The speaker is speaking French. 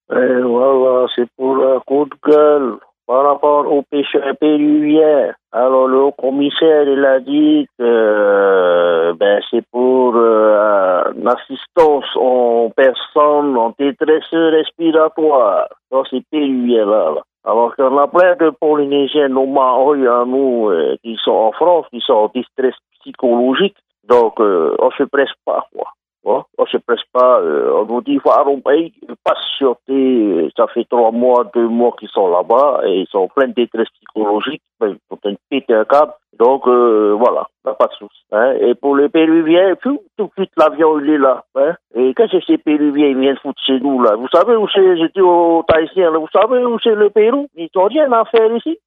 Et voilà, c'est pour un coup de gueule par rapport aux pêcheurs péruviens. Alors, le haut-commissaire, il a dit que c'est pour l'assistance aux personnes en détresse respiratoire dans ces péruviens-là. Alors qu'il y en a plein de Polynésiens, nos Maoris à nous, qui sont en France, qui sont en distress psychologique. Donc, on se presse pas, quoi. Bon, on se presse pas, on nous dit, faut pays, patienter, ça fait 3 mois, 2 mois qu'ils sont là-bas, et ils sont en pleine détresse psychologique, ils sont en péter un câble, donc voilà, pas de souci. Hein. Et pour les Péruviens, tout de suite l'avion il est là. Hein. Et qu'est-ce que ces Péruviens ils viennent foutre chez nous là? Vous savez où c'est, j'étais au Tahitien, là, vous savez où c'est le Pérou? Ils n'ont rien à faire ici.